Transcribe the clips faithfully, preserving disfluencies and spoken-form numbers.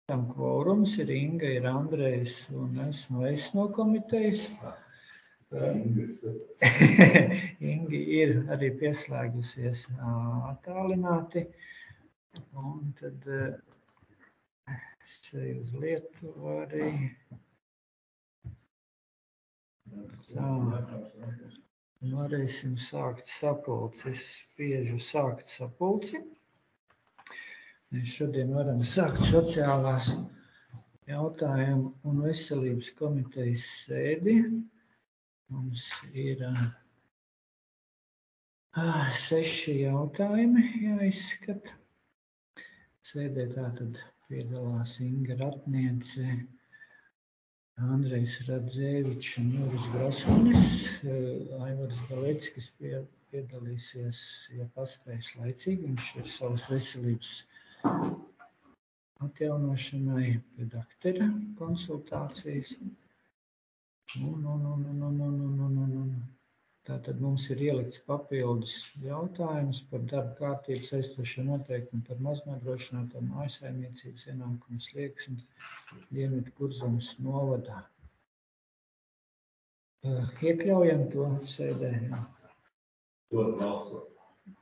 Kvorums ir Inga, ir Andrejs un esmu es no komitejas. Inga ir arī pieslēgusies attālināti. Un tad es eju uz Lietuvu arī. Tā. Varēsim sākt sapulci. Es spiežu sākt sapulci. Mēs šodien varam sākt sociālās jautājumu un veselības komitejas sēdi. Mums ir uh, seši jautājumi jāizskata. Sēdē tātad piedalās Inga Ratniece, Andrejs Radzēvičs un Juris Grasmanis. Uh, Aivars Baleckis pie, piedalīsies, ja paspējas laicīgi. Viņš ir savas veselības atjaunošanai pie daktera konsultācijas. Un, un, un, un, un, un, un, un, un. Tātad mums ir ielikts papildus jautājums par darba kārtību saistošo noteikumu par maznodrošināto mājsaimniecības ienākumu slieksni Dienvidu Kurzemes novadā. Iekļaujam to sēdē. To balsot.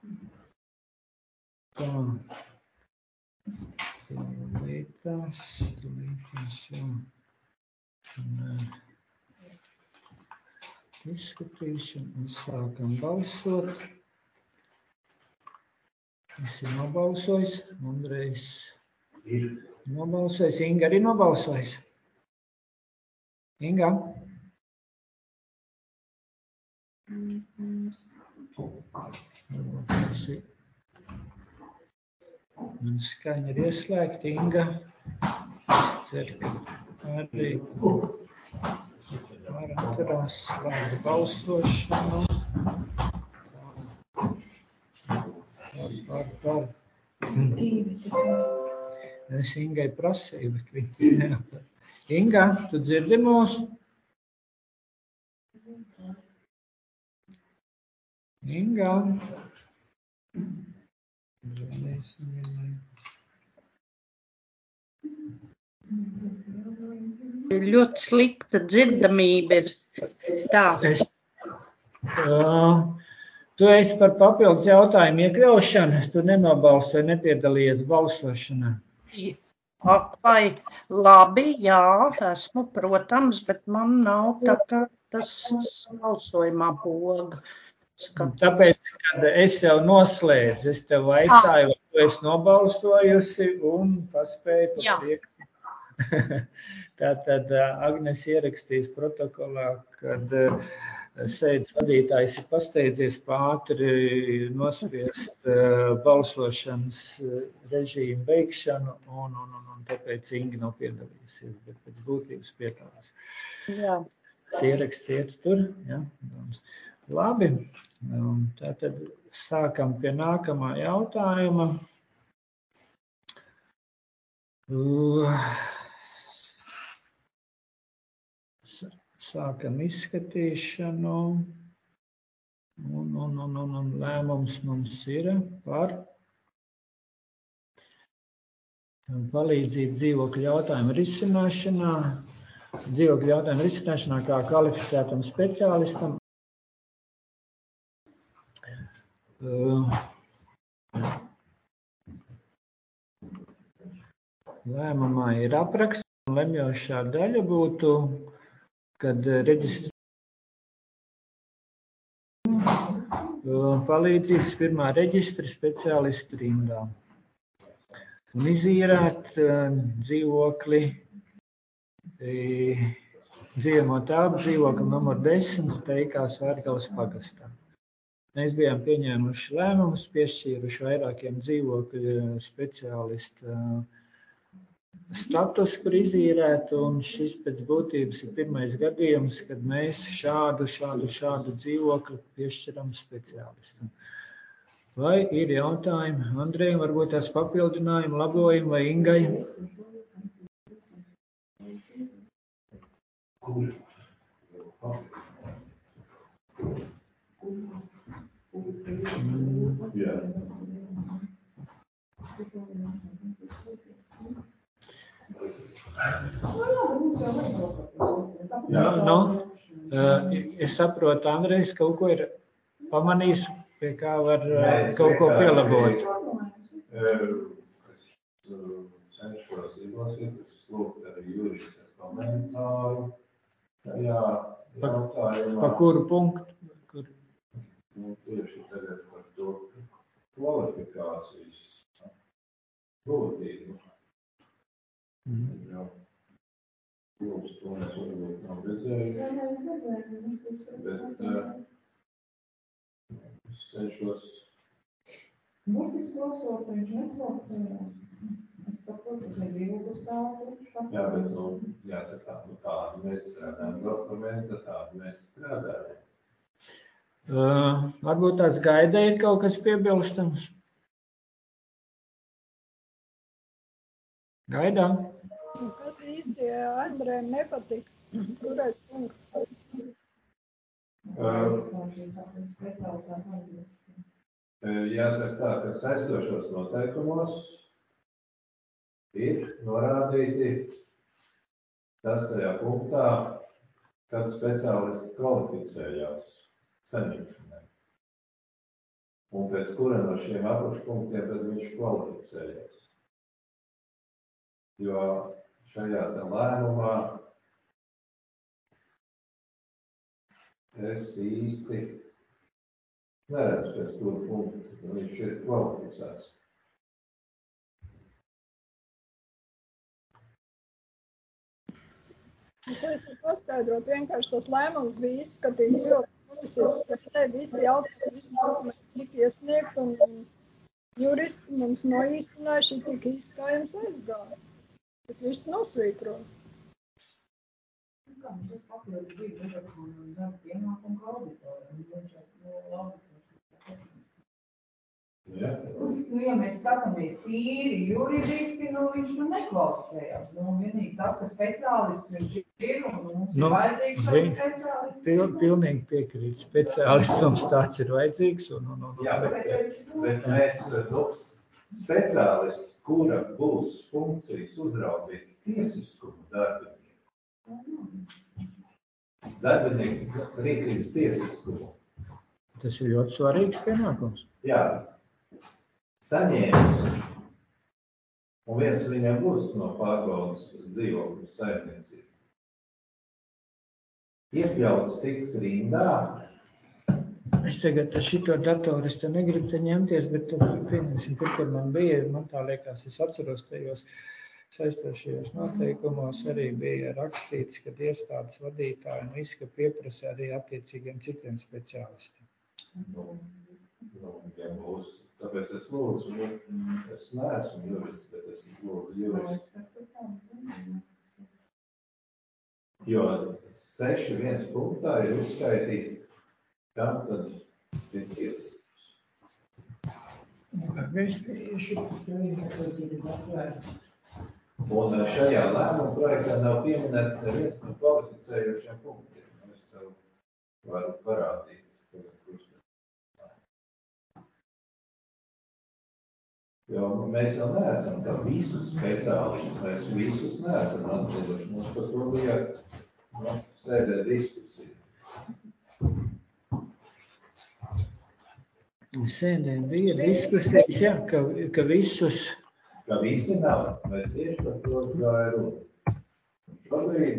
Tā. Lītās, lītās, jā. Un, izskatīšanu un sākam balsot. Es ir nobalsojis, Andrejs ir nobalsojis, Inga arī nobalsojis. Inga? Man skaņa ir ieslēgta, Inga. Es ceru, ka arī varam turās slēgt balsošanu. Par, par, par. Es Ingai prasīju, bet viņi neapar. Inga, tu dzirdi mūs? Inga. Ļoti slikta dzirdamība ir. Tā. Es, uh, tu esi par papildus jautājumu iekļaušanu, tu nenobalsoji, nepiedalījies balsošanā. Ak, vai labi, jā, esmu, protams, bet man nav tā, ka tas balsojumā poga. Skatos. Tāpēc, kad es jau noslēdzu, es tev vaicāju, vai tu esi nobalsojusi un paspēju pa priekšu. Tātad Agnes ierakstīs protokolā, kad sēdes vadītājs ir pasteidzies pātri nospiest balsošanas režīmu beigšanu, un, un, un, un tāpēc Inga nav piedalījusies, bet pēc būtības piedalās. Jā. Tas ieraksts iet tur, ja? Labi, tātad sākam pie nākamā jautājuma. Sākam izskatīšanu, un, un, un, un, un lēmums mums ir par palīdzību dzīvokļu jautājumu risināšanā, dzīvokļu jautājumu risināšanā kā kvalificētam speciālistam. Lēmumā ir apraksts, un lemjošā daļa būtu, kad reģistrē palīdzības pirmā reģistra speciālistu rindā un izīrēt dzīvokli, dzīvojamo telpu dzīvokli numur desmit Teikās Vērgales pagastā. Mēs bijām pieņēmuši lēmumus, piešķīruši vairākiem dzīvokļu speciālistu status, kur izīrēt, un šis pēc būtības ir pirmais gadījums, kad mēs šādu, šādu, šādu dzīvokli piešķiram speciālistam. Vai ir jautājumi Andrejam, varbūt tās papildinājumi, labojumi vai Ingai? Nu, nu, es saprotu, Andrejs kaut ko ir pamanījis, pie kā var kaut ko pielabot. Es cenšos izlasīt, es lūgtu arī juristas komentāru tajā jautājumā. Pa kuru punktu? Kur? Nu, tieši tagad par to kvalifikācijas būtību. Mm. Jā. Lūdzu, to mēs varbūt nav redzējuši. Jā, mēs redzējām. Bet uh, es cenšos. Burtiski lasot, viņš neklausījās. Es saprotu, ka dzīvokļu stāvoklis. Jā, bet, nu, jāsaka, nu, tādu mēs strādājam dokumenta, tādu mēs strādājam. Uh, varbūt tās gaidē ir kaut kas piebilstams. Gaidām. Kas īsti Andrejam nepatika? Kurais punkts? Uh, jāsaka tā, ka saistošos noteikumos ir norādīti sastajā punktā, kad speciālists kvalificējās saņemšanai. Un pēc kura no šiem apakšpunktiem tad viņš kvalificējās. Jo šajā te lēmumā es īsti neredzu pēc kura punkta, ka viņš ir kvalificēts. Es varu paskaidrot, vienkārši tas lēmums bija izskatīts, jo komisijas sēdē visi jautājumi, visi dokumenti tika iesniegt, un juristi mums noīsināja, šī tika izskājums aizgāja. Tas viss nosvītroja. Kā mums tas papildus bija nedaudz un darba pienākumu auditoru, un viņš jau auditoru. Ja. Nu, ja mēs skatāmies tīri juridiski, nu, viņš nu nekvalificējās. Nu, vienīgi tas, ka speciālists viņš ir, un mums Nu, ir vajadzīgs šāds vi- speciālists. Pil, pilnīgi piekrīt. Speciālists mums tāds ir vajadzīgs. Un, un, un, Jā, Tāpēc bet, viņš ir bet mēs, nu, speciālists, kura būs funkcijas uzraudzīt tiesiskumu darbinieku, darbinieku rīcības tiesiskumu. tas ir ļoti svarīgs pienākums. Jā, saņēmis, un viens viņam būs no pārbaudas dzīvokļu saimniecību. Iekļauts tiks rindā. Es tagad ar šito datoru es te negribu te ņemties, bet pieņemsim, tur, kur man bija, man tā liekas, es atceros tajos saistošajos noteikumos arī bija rakstīts, ka iestādes vadītāji un visi, ka pieprasa arī attiecīgiem citiem speciālistiem. Nu, nu, ja būs, tāpēc es lūdzu, nu, es neesmu jurists, bet es lūdzu juristu. Jo seši viens punktā ir uzskaitīti, kam tad ir tiesības. Es tieši atvērts. Un šajā lēmuma projektā nav pieminēts neviens no kvalificējošiem punktiem. Es tev varu parādīt. Jo mēs jau neesam tā visus speciālistus, mēs visus neesam atzinuši. Mums par to bija nu, sēdē diskusija. Sēdē bija diskusijas, jā, ka, ka visus... Ka visi nav, mēs tieši par to gāja runa. Šobrīd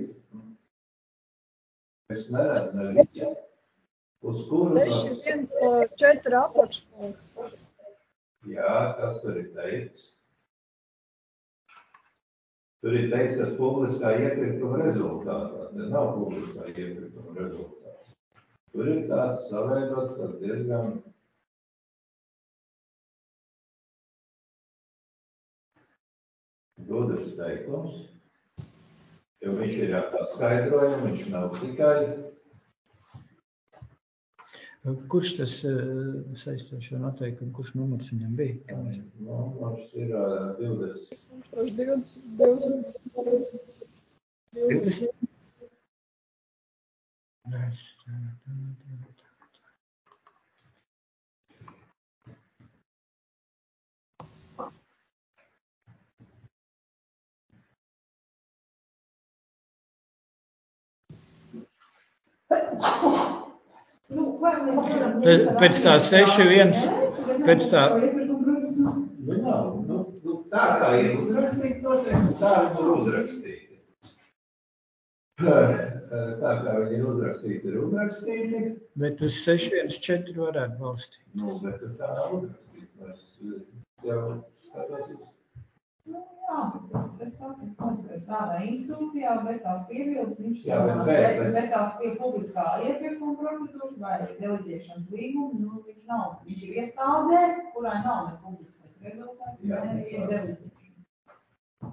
es neredzu nevienu, uz kuru... seši viens četri apakšpunkts. Jā, kas tur ir teikts? Tur ir teikts, kas publiskā iepirkuma rezultātā. Te nav publiskā iepirkuma rezultātā. Tur ir tāds saveidots, tad diezgan... gudrs teikums, jo viņš ir ar tā skaidrojumu, viņš nav tikai... Kurš tas saistošo noteikumu, kurš numurs viņam bija? Numurs ir divdesmit. divdesmit, divdesmit. divdesmit. Nu, vai mēs varam... Pēc tā seši viens, pēc tā... Nu, nav, nu, nu, tā kā ir uzrakstīti noteikti, tā ir uzrakstīti. Tā kā viņi ir uzrakstīti, ir uzrakstīti. Bet uz seši viens četri varētu balstīt. Nu, bet tā nav uzrakstīti. Mēs jau skatos uz... Nu, jā, bet es, es saku, es domāju, ka tādā institūcijā bez tās piebildes viņš jā, bet, bet, bet, bet, bet tās pie publiskā iepirkuma procedūra vai deleģēšanas līguma, nu, viņš nav, viņš ir iestādē, kurai nav ne publiskais rezultāts, jā, ne ir deleģēšana.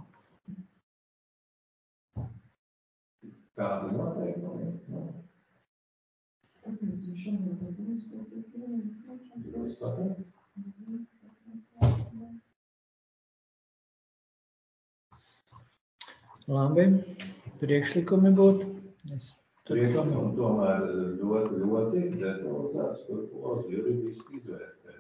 Kāda noteikuma? Nu. Kāpēc viņš šodien ir Jūs tātad? Labi, priekšlikumi būtu. Es Priekšlikumi tomēr ļoti, ļoti detalizēts, turpos juridiski izvērtēt.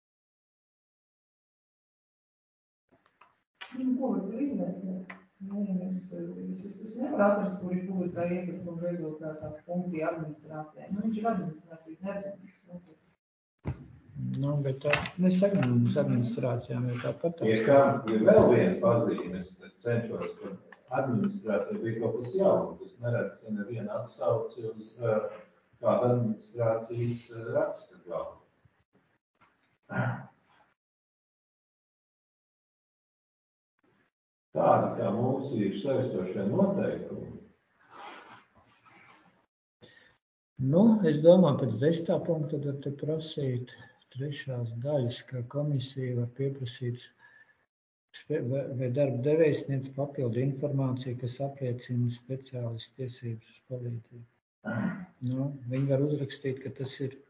Nu, ko var izvērtēt? Nē, es, es, es, es nevaru atrast, kur ir publiskā iepirkuma rezultātā funkcija administrācijā. Nu, viņš ir administrācijas darbinieks. Nu, bet tā nesaku mums administrācijām, jo tāpat tā. Ja kā ir vēl viena pazīme, es cenšos, ka administrācija bija kaut kas jauns. Es neredzu, ka neviena atsauci uz uh, kādu administrācijas uh, raksta galvu. Tādi, kā mums ir saistošie noteikumi. Nu, es domāju, pēc desmitā punkta tad te prasīt trešās daļas, ka komisija var pieprasīt vai darba devējs sniedz papildu informāciju, kas apliecina speciālistu tiesības uz palīdzību. Nu, viņi var uzrakstīt, ka tas ir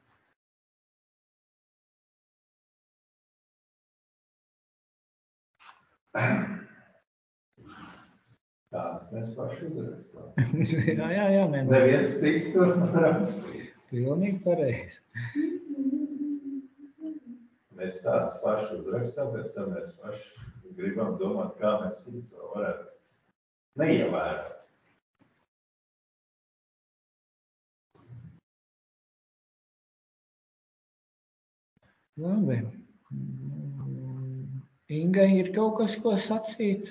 Tādas mēs paši uzrakstām. jā, jā, jā, nē. Neviens cits tos nav rakstījis. Pilnīgi pareizi. Mēs tādas paši uzrakstām, pēc tam mēs paši gribam domāt, kā mēs visu varētu neievērot. Labi. Inga, ir kaut kas, ko sacīt?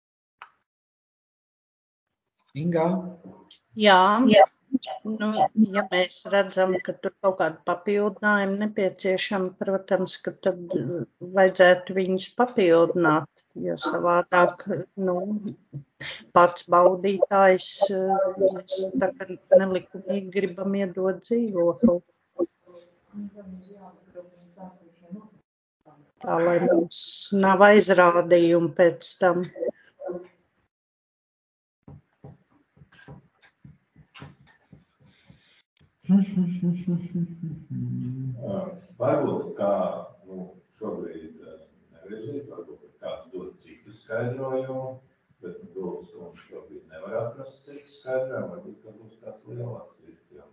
Ingā? Jā, jā. Nu, ja mēs redzam, ka tur kaut kāda papildinājuma nepieciešama, protams, ka tad vajadzētu viņus papildināt, jo savādāk, nu, pats baudītājs, mēs tā kā nelikumīgi gribam iedot dzīvokli. Tā, lai mums nav aizrādījumi pēc tam. Varbūt kā nu, šobrīd nevirzīt, varbūt kāds dod citu skaidrojumu, bet nu, Dolas kundze šobrīd nevar atrast citu skaidrojumu, varbūt ka būs kāds lielāks vietījums.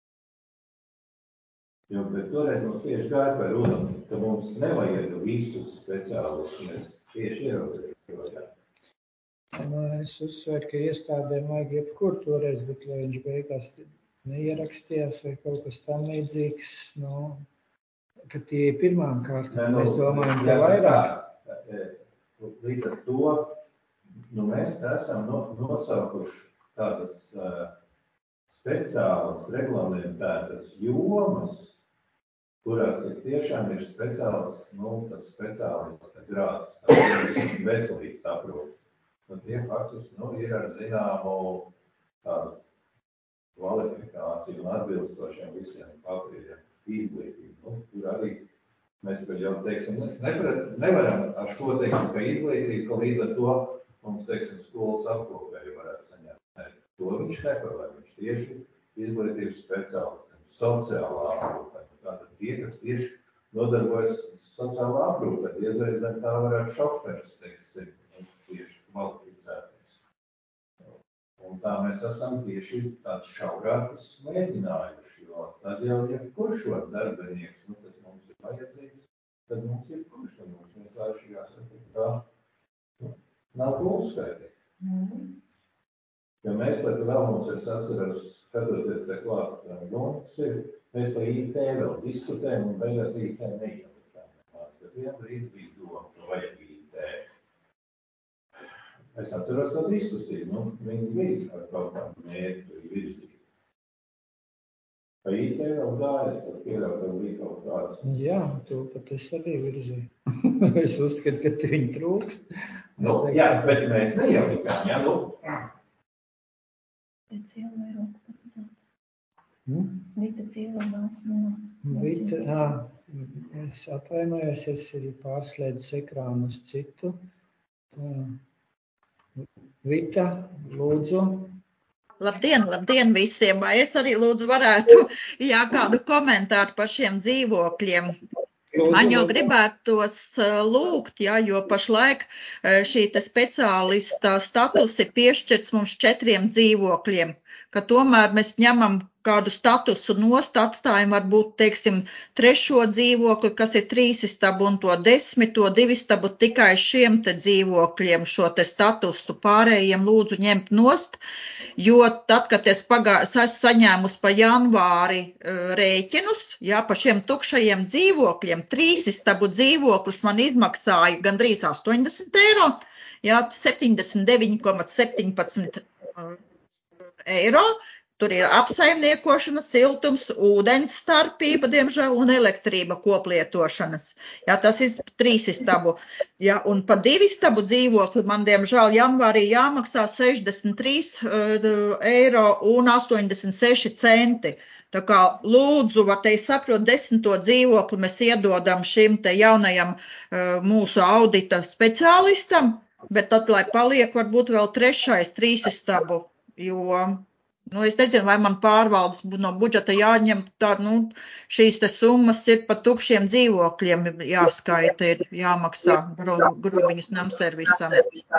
Jo, bet toreiz mums tieši gāja par runu, ka mums nevajag visus speciālus, mēs tieši ierobežojam. Es uzsveru, ka iestādēm vajag jebkur toreiz, bet lai viņš beigās neierakstījās vai kaut kas tam līdzīgs, nu, ka tie ir pirmām kārtām, mēs domājam, ka vairāk. Līdz ar to, nu, mēs esam nosaukuši tādas uh, speciālas reglamentētas jomas, kurās ir tiešām ir speciāls, nu, tas speciālista grāds, veselības aprūpe. Un tie faktiski, nu, ir ar zināmu tādu kvalifikāciju un atbilstošiem visiem papīriem izglītību. Nu, tur arī mēs jau teiksim, nepre, nevaram ar šo teiksim, ka izglītību, ka līdz ar to mums, teiksim, skolas apkopēji varētu saņemt. Ne, to viņš neparlē, viņš tieši izglītības speciālistiem, sociālā aprūpē. Tātad tie, kas tieši nodarbojas sociālā aprūpē, diezvēl zem tā varētu šoferis, teiksim, tieši kvalificēties. Un tā mēs esam tieši tāds šaurākus mēģinājuši, jo tad jau jebkurš var darbinieks, nu, kas mums ir vajadzīgs, tad mums ir kurš, tad mums vienkārši jāsaka, tā, nu, nav ko uzskaitīt. Mm-hmm. Ja mēs pat vēl mums, es atceros, skatoties te klāt, mums ir, mēs par I T vēl diskutējam un beigās I T neielikām. Bet vien brīdi bija doma, ka vajag I T. Es atceros to diskusiju, nu, viņi bija ar kaut kādu mērķi virzīt. Vai I T vēl gāja, tad pieļaut vēl bija kaut kāds? Jā, to pat es arī virzīju. Es uzskatu, ka viņi trūkst. Nu, jā, bet mēs neielikām, jā, nu. Vita cielo vairāk patzāt. Hmm? Vita cielo daudz nonākt. Vita, jā, es atvainojos, es arī pārslēdzu ekrānu uz citu. Vita, lūdzu. Labdien, labdien visiem! Vai es arī lūdzu varētu, jā, kādu komentāru par šiem dzīvokļiem? Man jau gribētos lūgt, jā, jo pašlaik šī te speciālista status ir piešķirts mums četriem dzīvokļiem, ka tomēr mēs ņemam kādu statusu nost, atstājam varbūt, teiksim, trešo dzīvokli, kas ir trīsistabu un to desmito divistabu tikai šiem te dzīvokļiem šo te statusu pārējiem lūdzu ņemt nost, jo tad, kad es pagā, saņēmus pa janvāri uh, rēķinus, jā, pa šiem tukšajiem dzīvokļiem, trīsistabu dzīvoklis man izmaksāja gandrīz astoņdesmit eiro, jā, septiņdesmit deviņi komats septiņpadsmit eiro. Tur ir apsaimniekošana, siltums, ūdens starpība, diemžēl, un elektrība koplietošanas. Jā, tas ir trīsistabu. Jā, un pa divistabu dzīvokli man, diemžēl, janvārī jāmaksā sešdesmit trīs eiro un astoņdesmit seši centi. Tā kā lūdzu, var te saprot, desmito dzīvokli mēs iedodam šim te jaunajam uh, mūsu audita speciālistam, bet tad, lai paliek, varbūt vēl trešais trīsistabu, jo... Nu, es nezinu, vai man pārvaldes no budžeta jāņem, tā, nu, šīs te summas ir pa tukšiem dzīvokļiem jāskaita, ir jāmaksā Grubiņas namservisam.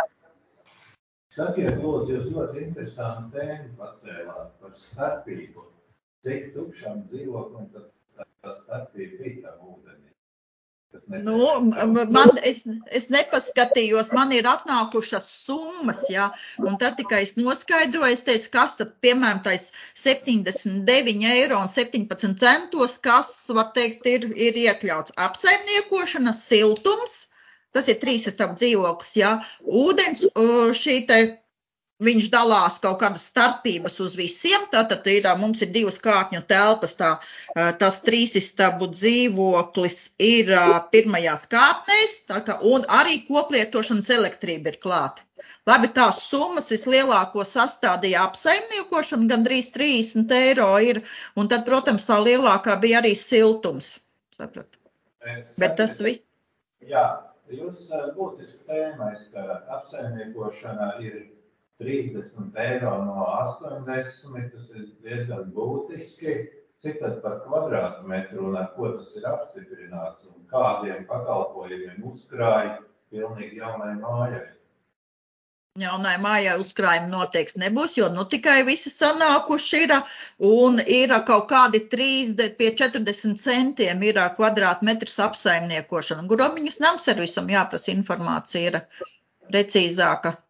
Sakiet, lūdzu, jūs ļoti interesantu tēmu pacēlāt par starpību. Cik tukšām dzīvoklim tad tā starpība bija tam ūdenī? Nu, man, es, es nepaskatījos, man ir atnākušas summas, jā, un tad tikai es noskaidroju, es teicu, kas tad, piemēram, tais septiņdesmit deviņi eiro un septiņpadsmit centos, kas, var teikt, ir, ir iekļauts apsaimniekošana, siltums, tas ir trīsistabu dzīvoklis, jā, ūdens, šī te, viņš dalās kaut kādas starpības uz visiem, tātad ir, mums ir divas kārtņu telpas, tā, tas trīsistabu dzīvoklis ir pirmajās kāpnēs, tā kā, un arī koplietošanas elektrība ir klāta. Labi, tās summas vislielāko sastādīja apsaimniekošana, gandrīz trīsdesmit eiro ir, un tad, protams, tā lielākā bija arī siltums, saprat. Bet tas vi... Jā, jūs būtiski tēmais, ka apsaimniekošana ir trīsdesmit eiro no astoņdesmit, tas ir diezgan būtiski. Cik tad par kvadrātmetru un ar ko tas ir apstiprināts un kādiem pakalpojumiem uzkrāja pilnīgi jaunai mājai? Jaunai mājai uzkrājumi noteikti nebūs, jo nu tikai visi sanākuši ir un ir kaut kādi trīsdesmit pie četrdesmit centiem ir kvadrātmetrs apsaimniekošana. Grubiņas namservisam jāprasa informācija ir precīzāka.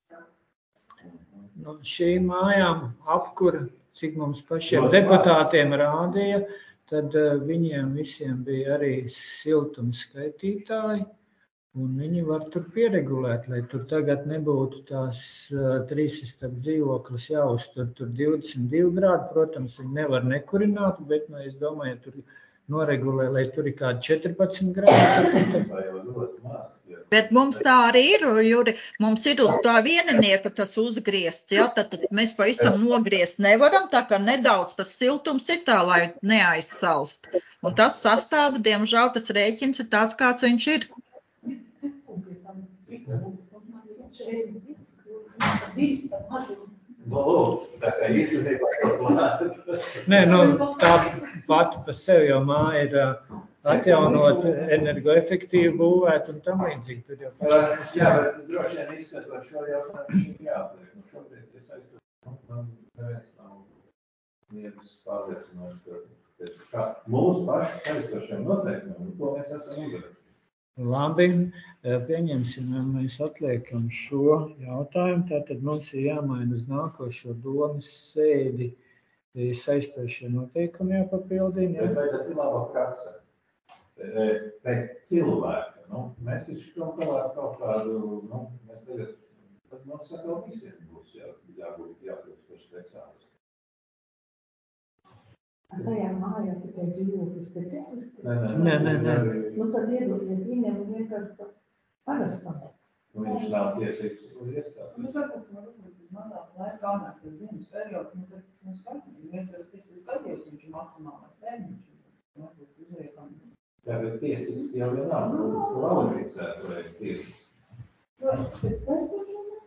Nu, šīm mājām apkura, cik mums pašiem deputātiem rādīja, tad uh, viņiem visiem bija arī siltums skaitītāji, un viņi var tur pieregulēt, lai tur tagad nebūtu tās uh, trīsistabu dzīvoklis jāuztur tur divdesmit divi grādi, protams, viņi nevar nekurināt, bet, nu, es domāju, tur noregulē, lai tur ir kādi četrpadsmit grādi. Bet mums tā arī ir, Juri, mums ir uz tā vieninieka tas uzgriezts, ja, tad, tad mēs pavisam nogriezt nevaram, tā kā nedaudz tas siltums ir tā, lai neaizsalst. Un tas sastāda, diemžēl, tas rēķins ir tāds, kāds viņš ir. Nē, nu, tā pati pa sevi jau māja ir atjaunot, energoefektīvi būvēt un tam līdzīgi. Tur jau paši. Jā, bet droši vien izskatot šo jautājumu, šī jāpliek. Nu, šobrīd es aizstāju, man neviens nav viens pārliecinoši, ka mūsu paši aizstošiem noteikumiem, ko mēs esam uzrakstīt. Labi, pieņemsim, mēs atliekam šo jautājumu. Tātad mums ir jāmaina uz nākošo domas sēdi saistošie noteikumi jāpapildina. Bet vai tas ir laba prakse? Pēc cilvēka. Nu, mēs taču kaut kādā kaut kādu, nu, mēs tagad, tad mums atkal visiem būs jā, jābūt jākļūst par speciālistu. Tajā mājā tikai dzīvokļu speciālisti? Nē, nē, nē. Nu tad iedodiet viņam vienkārši parastam. Nu, viņš nav tiesīgs uz iestādi. Nu, varbūt, varbūt mazāk laika kāmēr tas ziemas periods, nu, tad tas nav skatījums. Mēs jau tas skatījos, viņš ir maksimālais termiņš. Varbūt uzliekam. Jā, bet tiesiski jau vienalga, nu, kvalificētu vai tiesiski. Vai, pēc saistošanas?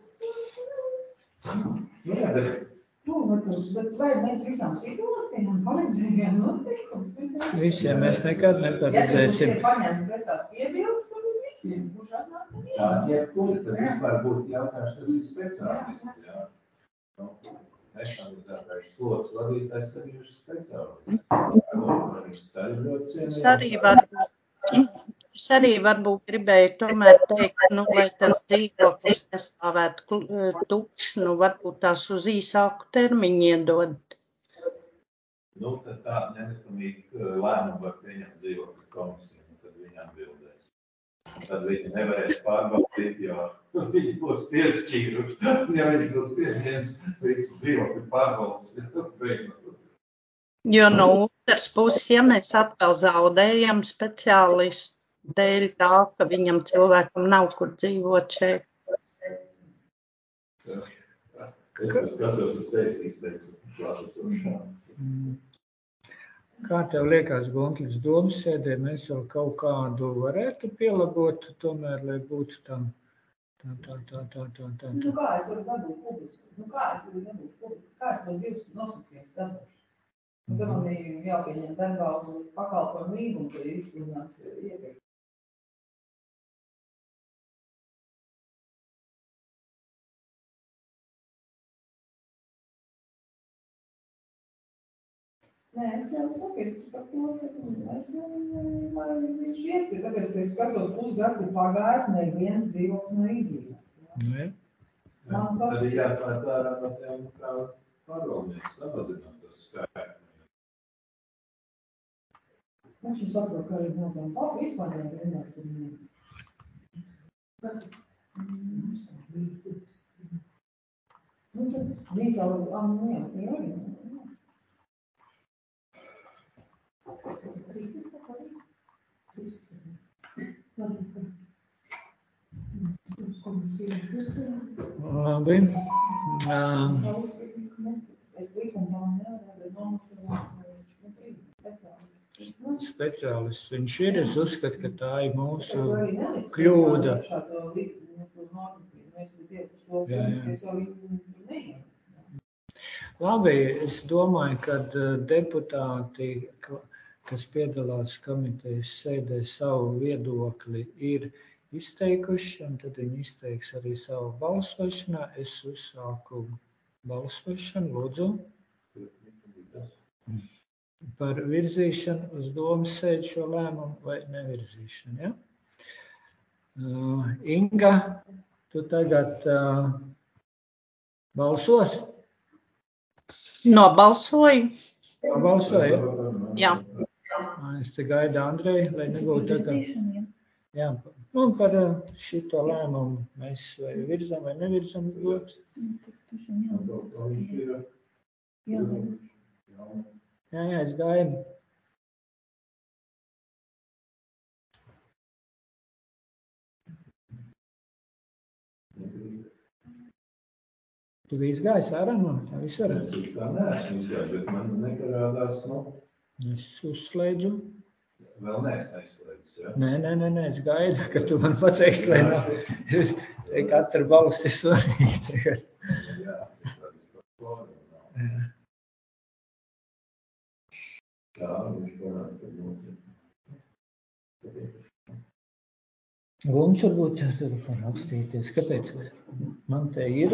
Nu, jā, bet... Nu, bet vai mēs visām situācijām paredzējām noteikums? Visiem mēs nekad neparedzēsim. Ja mums ir paņemts bez tās piebildes, tad visiem būs atnāk un jā, jebkur, tad vispār būtu jautājums, kas ir speciālists, jā. Nu, nesanalizētais slots vadītājs, tad ir speciālists. Es arī varbūt, es arī varbūt gribēju tomēr teikt, nu, lai tas dzīvoklis nestāvētu tukšs, nu, varbūt tās uz īsāku termiņu iedod. Nu, tad tā nelikumīgi lēmumu var pieņemt dzīvokļu komisiju, un tad viņi atbildēs. Tad viņi nevarēs pārbaudīt, jo viņi būs piešķīruši. Ja viņš būs pieņēmis visu dzīvokļu pārbaudas, beidzot. Jo no otras puses, ja mēs atkal zaudējam speciālistu dēļ tā, ka viņam cilvēkam nav kur dzīvot šeit. Es skatos uz sevis izteiksmi klātesošā. Kā tev liekas, Gonkļas domas sēdē, mēs vēl kaut kādu varētu pielabot, tomēr, lai būtu tam tā, tā, tā, tā, tā, tā. Nu, kā es varu dabūt publisku? Nu, kā es varu dabūt publisku? Kā es to divus nosacījumus dabošu? Nu, tad man ir jāpieņem darbā uz pakalpojumu līgumu, ka izsludināts iepriekš. Nē, es jau saku, es par to, ka viņš iet, tāpēc, ka es skatos, pusgads ir pagājis, neviens dzīvoklis nav izdzīvots. Nu, jā. Tad ir jāslēdz ārā no tiem, kā pārvaldnieks samazināt tos skaitu. Viņš jau saprot, ka arī no tiem papu vispār nevienāk tur nevis. Nu, tad līdz jau, nu jā, ir arī. Tas ir trīstis, tā kā arī? Labi. Es likumā nevaru, bet speciālists viņš ir, es uzskatu, ka tā ir mūsu kļūda. Jā, jā. Labi, es domāju, ka deputāti, kas piedalās komitejas sēdē, savu viedokli ir izteikuši, un tad viņi izteiks arī savu balsošanā. Es uzsāku balsošanu, lūdzu, par virzīšanu uz domas sēdi šo lēmumu vai nevirzīšanu. Ja? Uh, Inga, tu tagad uh, balsos? Nobalsoju. Nobalsoju? Jā. Es te gaidu Andreju, lai nebūtu tā. Jā, un par šito lēmumu mēs vai virzam vai nevirzam dot. Jā, jā, es gaidu. Tu biji izgājis ārā no tā visur? Es kā neesmu izgājis, bet man nekarādās, nu. Es uzslēdzu. Vēl neesmu aizslēdzis, jā? Nē, nē, nē, nē, es gaidu, ka tu man pateiksi, lai nav. Katra balss ir svarīga tagad. Jā, es tādu par floru. Jā. Jā, viņš varētu tad notiek. Lūdzu, varbūt tur parakstīties. Kāpēc? Man te ir.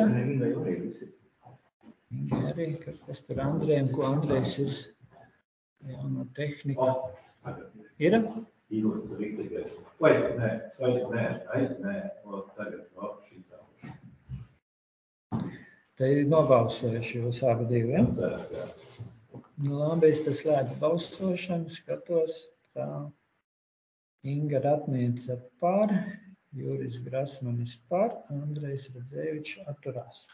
Viņa arī, kas tur Andrejam, ko Andrejs ir jauna tehnika. Ir? Izlīdz rīktīgais. Vai, nē, vai, nē, vai, nē, o, tagad, o, šitā. Te ir nobalsojuši jūs abi divi, ja? Nu, labi, es tas slēdzu balsošanu, skatos, tā Inga Ratniece par, Juris Grasmanis par, Andrejs Radzēvičs atturās.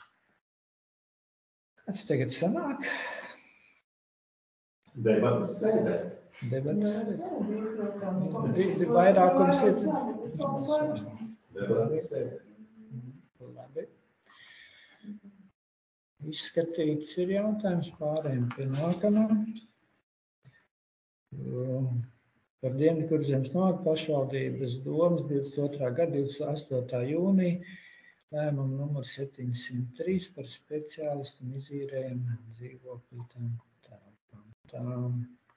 Kāds tagad sanāk? Debatas sēdē. Debatas sēdē. Vairākums ir. Debatas sēdē. Labi. Izskatīts ir jautājums, pārējiem pie nākamā. Par Dienvidkurzemes novadu pašvaldības domas divdesmit otrā gada divdesmit astotā jūnija lēmumu numur septiņsimt trīs par speciālistu un izīrējumu dzīvokļu telpām. Tām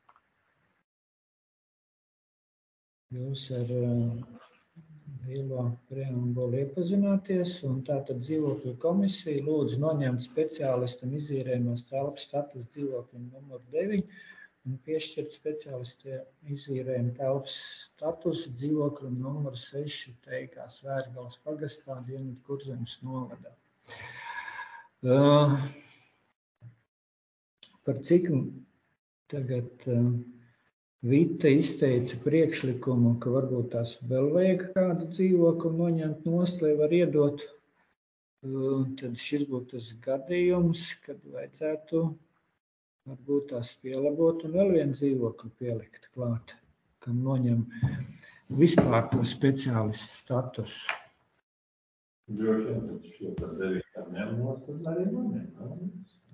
jūs ar lielo preambulu iepazināties, un tātad dzīvokļu komisija lūdz noņemt speciālistam izīrējumās telpas status dzīvokļu numur deviņi un piešķirt speciālistiem izīrējumu telpas statusu dzīvokļu numur seši Teikā Svērgales pagastā Dienvidkurzemes novadā. Uh, par cik tagad uh, Vita izteica priekšlikumu, ka varbūt tās vēl vajag kādu dzīvokli noņemt nost, lai var iedot, uh, tad šis būtu tas gadījums, kad vajadzētu varbūt tās pielabot un vēl vienu dzīvokli pielikt klāt, kam noņem vispār to speciālistu statusu. Droši vien, tad šo par devītām ņemot, tad arī noņem.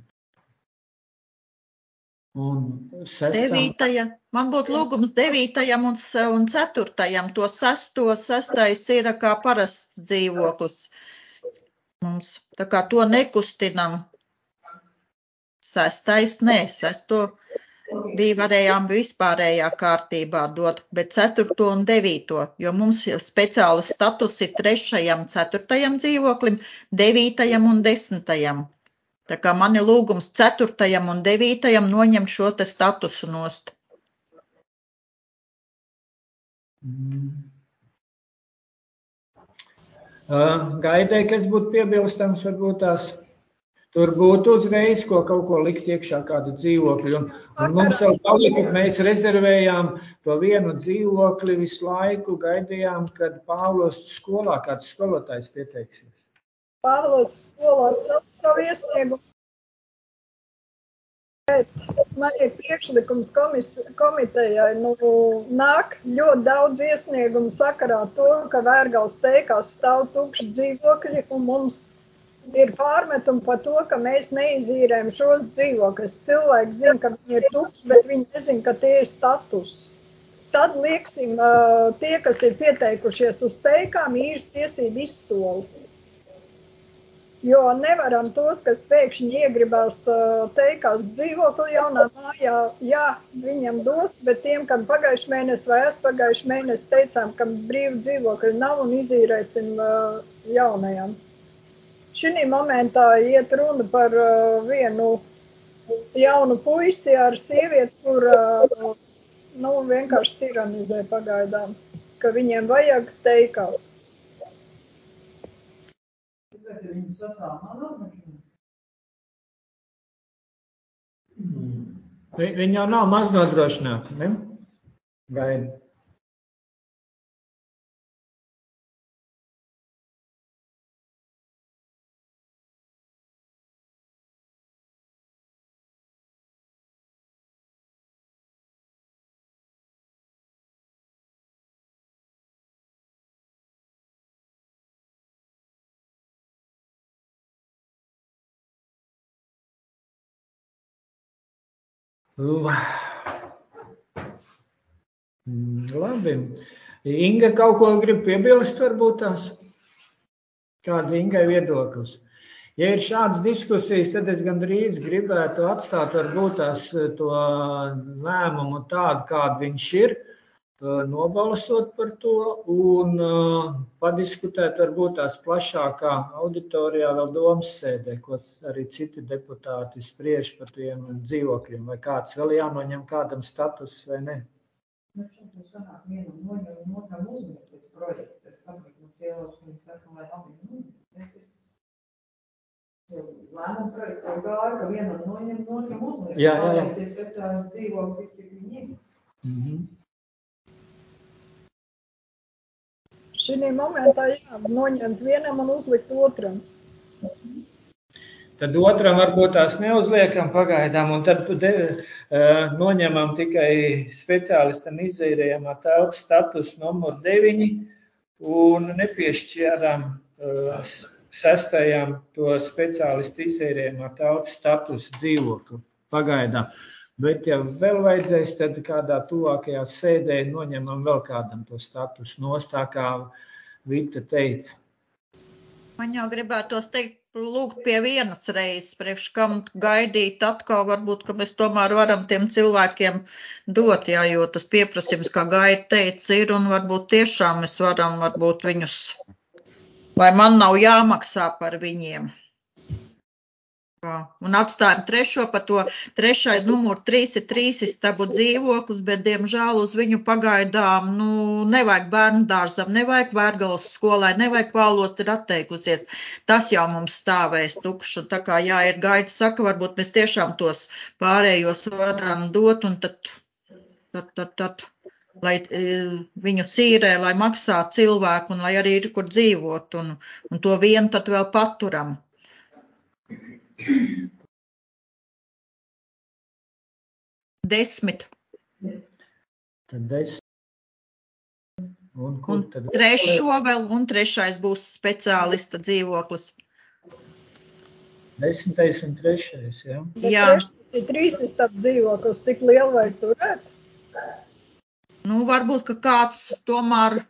Un sestam... Devītaja, man būtu lūgums devītajam un, un ceturtajam. To sesto, sestais ir kā parasts dzīvoklis mums. Tā kā to nekustinam. Sestais, nē, sesto bija varējām vispārējā kārtībā dot, bet ceturto un devīto, jo mums speciāla status ir trešajam, ceturtajam dzīvoklim, devītajam un desmitajam. Tā kā man ir lūgums ceturtajam un devītajam noņemt šo te statusu nost. Mm. Uh, Gaidai, kas būtu piebilstams, varbūt tās tur būtu uzreiz, ko kaut ko likt iekšā kādu dzīvokli. Un, un mums jau palika, mēs rezervējām to vienu dzīvokli visu laiku, gaidījām, kad Pāvlos skolā kāds skolotājs pieteiksies. Pāvlos skolā atsauc savu iesniegumu. Bet man ir priekšlikums komis, komitejai, nu, nāk ļoti daudz iesniegumu sakarā to, ka Vērgales Teikās stāv tukši dzīvokļi un mums ir pārmetumi par to, ka mēs neizīrējam šos dzīvokļus. Cilvēki zina, ka viņi ir tukši, bet viņi nezina, ka tie ir status. Tad lieksim tie, kas ir pieteikušies uz Teikām, īres tiesību izsoli. Jo nevaram tos, kas pēkšņi iegribās Teikās dzīvokli jaunā mājā, jā, viņam dos, bet tiem, kam pagājuši mēnesi vai es pagājuši mēnesi teicām, ka brīvu dzīvokļu nav un izīrēsim jaunajam. Šī momentā iet runa par uh, vienu jaunu puisi ar sievieti, kur uh, nu, vienkārši tiranizē pagaidām, ka viņiem vajag Teikās. Bet ja viņi sociāli nav nodrošināti? Viņi jau nav maz nodrošināti, ne? Gaida. Labi. Inga kaut ko grib piebilst, varbūt tās? Kāds Ingai viedoklis? Ja ir šādas diskusijas, tad es gandrīz gribētu atstāt varbūt tās to lēmumu tādu, kādu viņš ir, nobalsot par to un padiskutēt varbūt tās plašākā auditorijā vēl domas sēdē, ko arī citi deputāti spriež par tiem dzīvokļiem, vai kāds vēl jānoņem kādam status vai ne. Nu, šeit sanāk vienu noņem un otram uzņemt pēc projekta. Es saprotu, mums ielos, viņi saka, lai abi noņem. Es, es, lēmumu projekts jau gāja, ka vienam noņem, noņem uzliek. Jā, jā, jā. Tie speciālisti dzīvo, tik cik viņi ir. Mhm. Šī momentā jā, noņemt vienam un uzlikt otram. Tad otram varbūt tās neuzliekam pagaidām, un tad de, uh, noņemam tikai speciālistam izīrējamā telpas status numur deviņi un nepiešķēram uh, sestajam to speciālistu izīrējamā telpas status dzīvokli pagaidām. Bet ja vēl vajadzēs, tad kādā tuvākajā sēdē noņemam vēl kādam to status nost, tā kā Vita teica. Man jau gribētos teikt, lūgt pie vienas reizes, priekš kam gaidīt atkal, varbūt, ka mēs tomēr varam tiem cilvēkiem dot, jā, jo tas pieprasījums, kā Gaita teica, ir, un varbūt tiešām mēs varam, varbūt viņus, lai man nav jāmaksā par viņiem. Un atstājam trešo, pa to trešai numur trīs ir trīs istabu dzīvoklis, bet, diemžēl, uz viņu pagaidām, nu, nevajag bērnu dārzam, nevajag Vērgalas skolai, nevajag Pālost ir atteikusies. Tas jau mums stāvēs tukšs, un tā kā, jā, ir Gaita saka, varbūt mēs tiešām tos pārējos varam dot, un tad, tad, tad, tad lai e, viņu sīrē, lai maksā cilvēku, un lai arī ir, kur dzīvot, un, un to vienu tad vēl paturam. Desmit. Tad desmit. Un, kur, Un tad... trešo vēl, un trešais būs speciālista dzīvoklis. Desmitais un trešais, jā? Bet Jā. trešais ir trīs istab dzīvoklis, tik lielu vajag turēt? Nu, varbūt, ka kāds tomēr...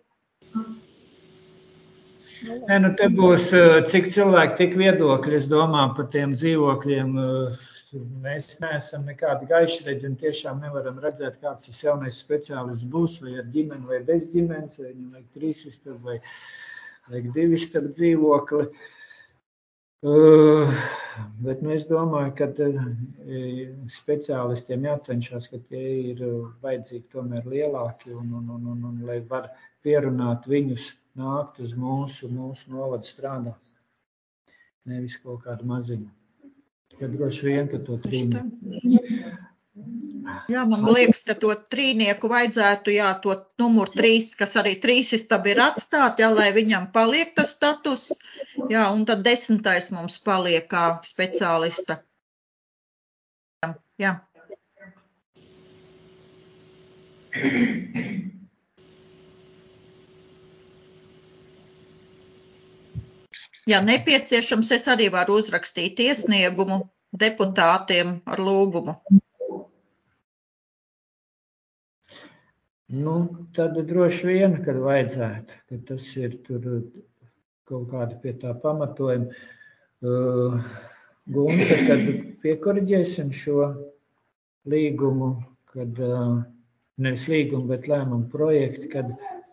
Nē, nu te būs, cik cilvēki, tik viedokļi, es domāju, par tiem dzīvokļiem. Mēs neesam nekādi gaišreģi un tiešām nevaram redzēt, kāds tas jaunais speciālists būs, vai ar ģimeni, vai bez ģimenes, vai viņam vajag trīs istabu, vai vajag divi istabu dzīvokli. Uh, bet nu, es domāju, ka uh, speciālistiem jācenšas, ka tie ir vajadzīgi tomēr lielāki un, un, un, un, un lai var pierunāt viņus nākt uz mūsu, mūsu novadu strādāt. Nevis kaut kādu maziņu. Ja droši vien, ka to trīnieku. Jā, man liekas, ka to trīnieku vajadzētu, jā, to numur trīs, kas arī trīs istabi ir atstāt, jā, lai viņam paliek tas status. Jā, un tad desmitais mums paliek kā speciālista. Jā. Ja nepieciešams, es arī varu uzrakstīt iesniegumu deputātiem ar lūgumu. Nu, tad droši vien, kad vajadzētu, ka tas ir tur kaut kādi pie tā pamatojumi. Uh, Gunta, tad piekoriģēsim šo līgumu, kad, uh, nevis līgumu, bet lēmumu projektu, kad,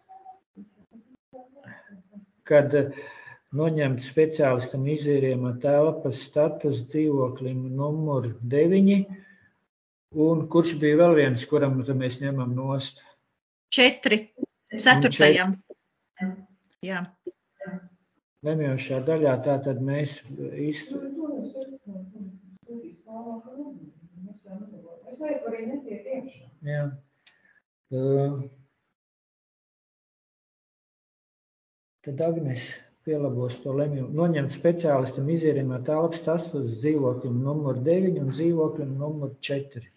kad noņemt speciālistam izīrējamā telpas status dzīvoklim numur deviņi, un kurš bija vēl viens, kuram mēs ņemam nost? Četri. Ceturtajam. Jā. Lemjošā daļā tātad mēs īsti... Es laiku arī netiek iekšā. Jā. Uh, tad Agnes pielabos to lemjumu. Noņemt speciālistam izīrējamā telpas status dzīvoklim numur deviņi un dzīvoklim numur četri.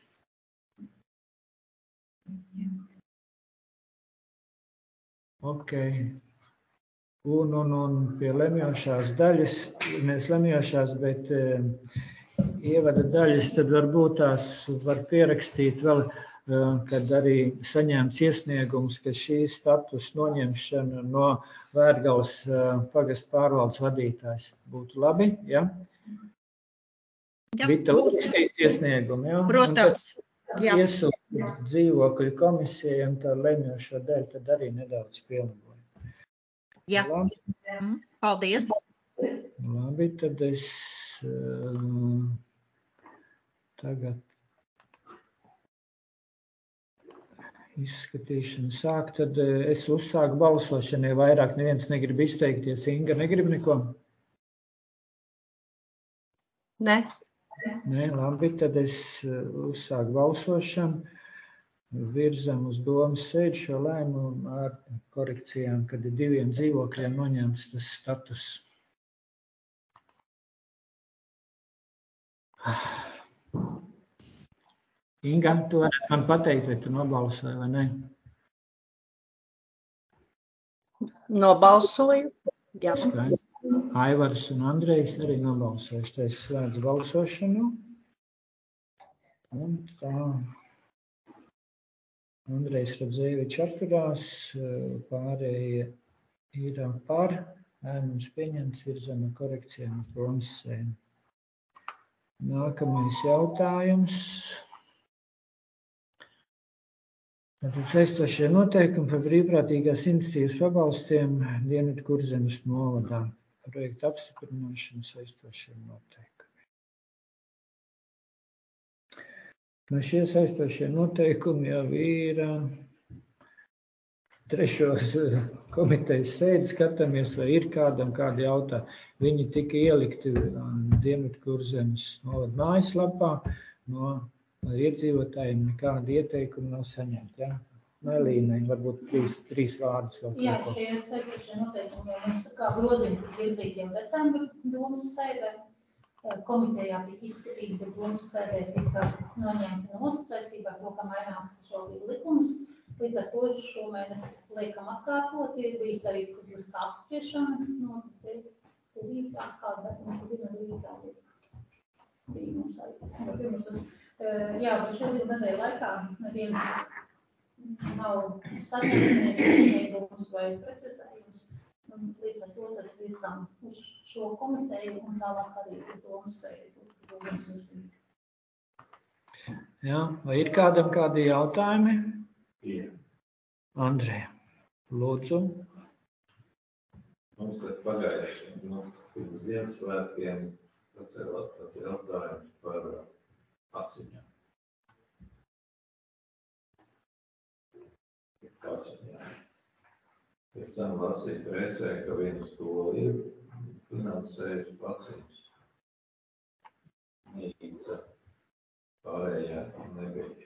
Ok. Un, un, un pie lemjošās daļas, nevis lemjošās, bet e, ievada daļas, tad varbūt tās var pierakstīt vēl, e, kad arī saņēmts iesniegums, ka šī status noņemšana no Vērgalas e, pagasta pārvaldes vadītājs būtu labi, ja? Jā. Vita uzrakstīs iesniegumu, ja? Protams. Jā. Iesūta dzīvokļu komisijai un tā lemjošo daļu tad arī nedaudz pielabot. Jā. Labi. Paldies. Labi, tad es uh, tagad izskatīšanu sāku, tad uh, es uzsāku balsošanu, ja vairāk neviens negrib izteikties. Inga negrib neko? Nē. Nē, labi, tad es uzsāku balsošanu. Virzam uz domas sēdi šo lēmumu ar korekcijām, kad ir diviem dzīvokļiem noņemts tas status. Inga, tu varētu man pateikt, vai tu nobalsoji vai ne? Nobalsoju. Jā. Skaidrs. Aivars un Andrejs arī nobalsojuši. Tā es slēdzu balsošanu. Un tā. Andrejs Radzēvičs atturās, pārējie ir par, lēmums pieņemts, virzam ar korekcijām uz domas sēdi. Nākamais jautājums. Tātad saistošie noteikumi par brīvprātīgās iniciatīvas pabalstiem Dienvidu Kurzemes novadā. Projekta apstiprināšana saistošiem noteikumiem. No šie saistošie noteikumi jau ir trešos komitejas sēdi, skatāmies, vai ir kādam kādi jautājumi. Viņi tika ielikti Dienvidu Kurzemes novada mājaslapā, no iedzīvotājiem nekādi ieteikumi nav saņemti. Ja? Melīnai, varbūt trīs, trīs vārdus vēl. Jā, šie saistošie noteikumi jau mums kā grozījumi tika virzīti jau decembra domas sēdē. Komitejā tika izskatīti, bet domas sēdē tika noņemti nost saistībā ar to, ka mainās pašvaldību likumus. Līdz ar to šomēnes liekam atkārtot, ir bijis arī publiska apspriešana, no devītā kāda, no devītā bija mums arī tas no pirmos. Jā, bet šodien nedēļa laikā neviens nav saņēmis iesniegums vai precizējums. Līdz ar to tad virzām uz šo komiteju un tālāk arī uz domas sēdi. Jā, vai ir kādam kādi jautājumi? Jā. Andrej, lūdzu. Mums tad pagājuši, nu, pirms Ziemassvētkiem pacēlāt tāds jautājums par aciņām. Aciņām. Pēc tam lasīju presē, ka viena skola ir finansējusi paciņas. Nīca pārējā nebija.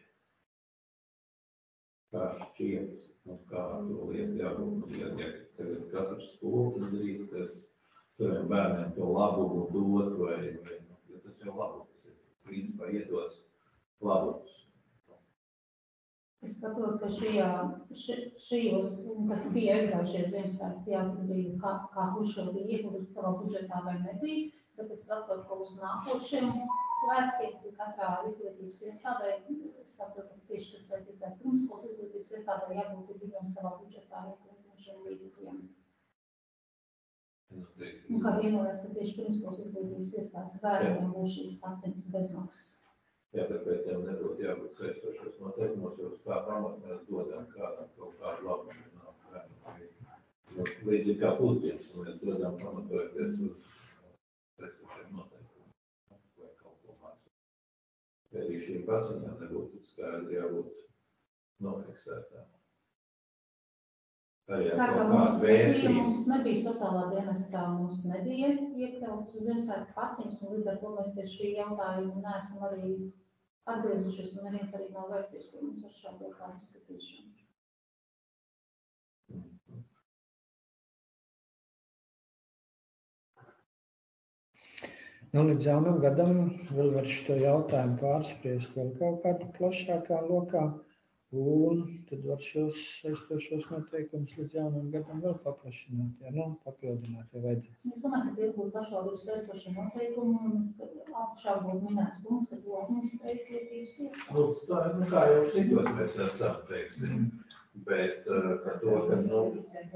Kā šķiet, un kā to lietu jābūt, ja, ja tagad katrs skola tas drīz, tas saviem bērniem to labumu dot, vai, vai ja tas jau labums ir, principā iedots labums. Es saprotu, ka šajā, šajos, kas bija aizgājušies Ziemassvētku, jā, bija kā, kā kurš jau bija ieguldīts savā budžetā vai nebija, bet es saprotu, ka uz nākošiem svētkiem katrā izglītības iestādē, es saprotu, ka tieši tas saistībā ar pirmskolas izglītības iestādē jābūt viņam savā budžetā ieguldīšiem līdzekļiem. Un kā vienojas, ka tieši pirmskolas izglītības iestādes bērniem būs šīs paciņas bezmaksas. Jā, bet pēc tam nebūtu jābūt saistošos noteikumos, jo uz kā pamat mēs dodam kādam kaut kādu labumu. Līdzīgi kā pusdienas, mēs dodam pamatojoties uz saistošiem noteikumiem. Vai kaut ko mācīt. Ja arī šīm paciņām nebūtu skaidri jābūt nofiksētām. Tā kā mums nebija, mums nebija sociālā dienestā, mums nebija iekļauts uz Ziemassvētku paciņas, un līdz ar to mēs pie šī jautājuma neesam arī atgriezušies, un neviens arī nav vērsties pie mums ar šādu jautājumu skatīšanu. Nu, līdz jaunam gadam vēl var šo jautājumu pārspriest vēl kaut kādā plašākā lokā, un tad var šos saistošos noteikumus līdz jaunam gadam vēl paplašināt, ja, nu, papildināt, ja vajadzēs. Es domāju, ka tie būtu pašvaldības saistošie noteikumi, un apšā būtu minēts punkts, ka to administrē izglītības iestādes. Tā, nu, kā jau citot mēs esam, teiksim, bet par to, ka, nu...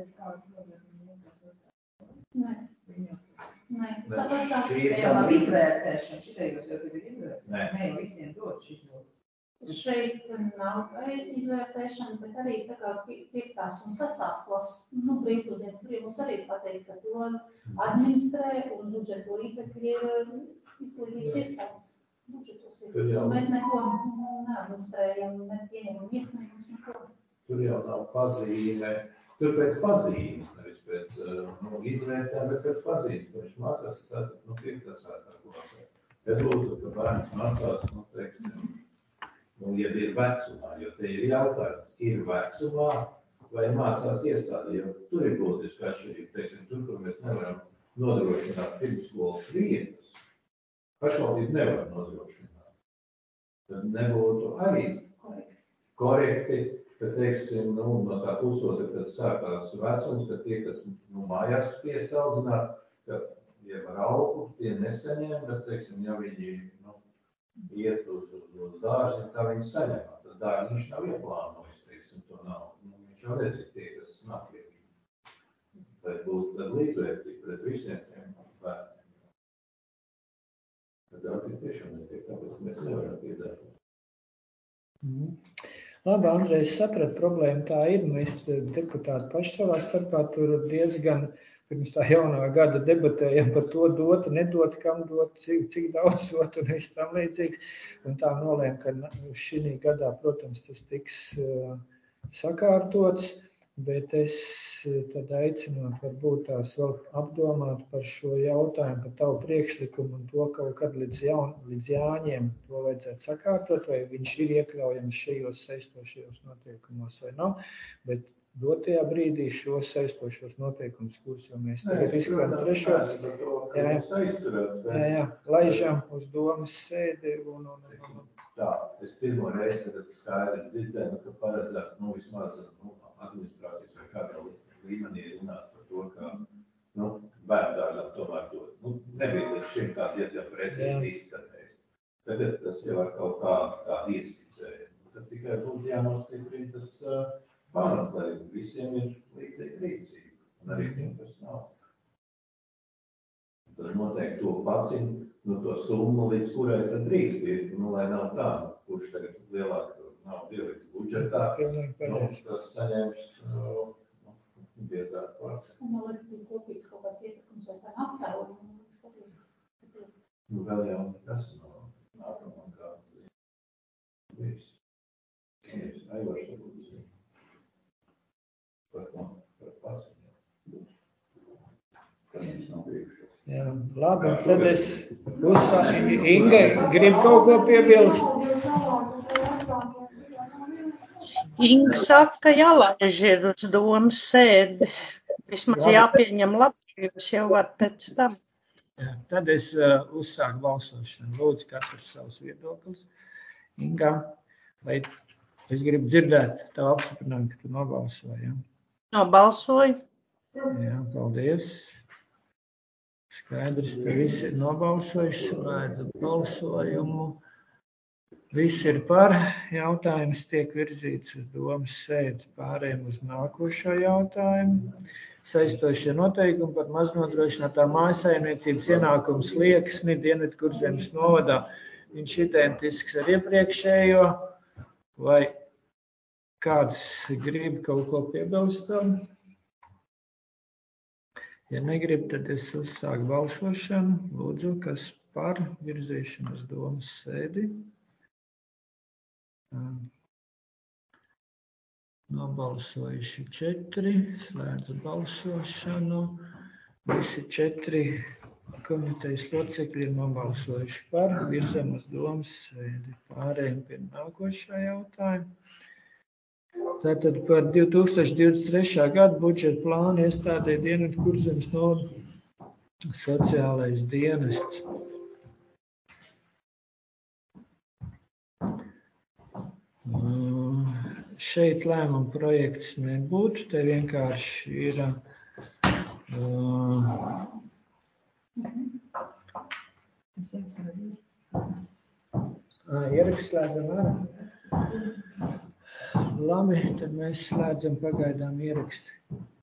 Nē. Nē, tāpēc tās ir jau izvērtēšana, šitajos jau ir izvērtēšana, ne jau visiem dod šito. Šeit nav izvērtēšana, bet arī tā kā piektās un sestās klases, nu, brīvpusdienas brīvums arī pateiks, ka to administrē un budžetu līdzekļi ir izglītības iestādes budžetos. Un mēs neko neadministrējam, nepieņemam iesniegumus, neko. Tur jau nav pazīme, tur pēc pazīmes, nevis pēc nu, izvērtēm, bet pēc pazīmes, ka viņš mācās, nu, piektās sestā klasē. Ja būtu, ka bērns mācās, nu, teiksim, nu, ja ir vecumā, jo te ir jautājums, ir vecumā vai mācās iestādē, jo tur ir būtiski atšķirība, teiksim, tur, kur mēs nevaram nodrošināt pirmsskolas vietas, pašvaldība nevar nodrošināt. Tad nebūtu arī korekti, ka, teiksim, nu, no tā pusotra, kad sākās vecums, ka tie, kas nu, mājās spiest audzināt, ka ja var augu, tie nesaņem, bet, teiksim, ja viņi nu, iet uz, uz, uz dārzi, tā viņi saņem. Tad dārziņš nav ieplānojis, teiksim, to nav. Nu, viņš jau nezinu tie, kas nāk pie viņu. Tad būtu līdzvērtīgi pret visiem tiem bērniem. Tad jau tie tiešām netiek, tāpēc mēs nevaram piedāvāt. Mm. Labi, Andrejs saprat, problēma tā ir. Mēs deputāti paši savā starpā tur diezgan pirms tā jaunā gada debatējam par to dot, nedot, kam dot, cik, cik daudz dot un viss tam līdzīgs. Un tā nolēma, ka šī gadā, protams, tas tiks uh, sakārtots, bet es tad aicinot varbūt tās vēl apdomāt par šo jautājumu, par tavu priekšlikumu un to kaut kad līdz, jaun, līdz jāņiem to vajadzētu sakārtot, vai viņš ir iekļaujams šajos saistošajos noteikumos vai nav, bet dotajā brīdī šos saistošos noteikumus, kurus jau mēs tagad izskatām trešo, jā, jā, jā, laižam uz domas sēdi un, un, un, un. Tā, es pirmo reizi tagad skaidri dzirdēju, ka paredzētu, nu, vismaz nu, administrācijas vai kādā līmenī runāt par to, ka, nu, bērndārzam tomēr to, nu, nebija līdz šim kā diezgan precīzi izskatējis. Tagad tas jau ar kaut kā, kā ieskicēja. Tad tikai būtu jānostiprina tas uh, pamats, lai visiem ir līdzīga rīcība, un arī tiem, kas nav. Tad noteikti to paciņu, nu, to summu, līdz kurai tad drīkst ir, nu, lai nav tā, kurš tagad lielāk nav pieliks budžetā, nu, tas saņems, nu, biezāk pārsaka. Un vēl es biju kopīgs kaut kāds ietekums vai tā aptālu. Nu, vēl jau nekas no nākamā kāds. Viss. Viss. Aivars varbūt zina. Par ko? Par paciņu. Kad mums nav bijuši. Jā, labi, tad es uzsāku. Inga, grib kaut ko piebilst? Inga saka, ka jālaiž ir uz domas sēdi. Vismaz jāpieņem labs, jau var pēc tam. Jā, tad es uh, uzsāku balsošanu. Lūdzu, katrs savus viedoklis. Inga, vai es gribu dzirdēt tavu apstiprinājumu, ka tu nobalsoji, ja? Nobalsoju. Jā, paldies. Skaidrs, ka visi ir nobalsojuši, slēdzu balsojumu. Visi ir par, jautājums tiek virzīts uz domas sēdi, pārējiem uz nākošo jautājumu. Saistošie noteikumi par maznodrošinātā mājasaimniecības ienākumu slieksni Dienvidkurzemes novadā. Viņš identisks ar iepriekšējo, vai kāds grib kaut ko piebilst? Ja negrib, tad es uzsāku balsošanu. Lūdzu, kas par virzīšanu uz domas sēdi. Nobalsojuši četri, slēdzu balsošanu. Visi četri komitejas locekļi ir nobalsojuši par, virzam uz domas sēdi. Pārējiem pie nākošā jautājuma. Tātad par divi tūkstoši divdesmit trešā gada budžeta plānu iestādē Dienvidkurzemes novada sociālais dienests. Uh, šeit lēmuma projekts nebūtu, te vienkārši ir uh, ieraksts slēdzam ārā. Labi, tad mēs slēdzam pagaidām ierakstu.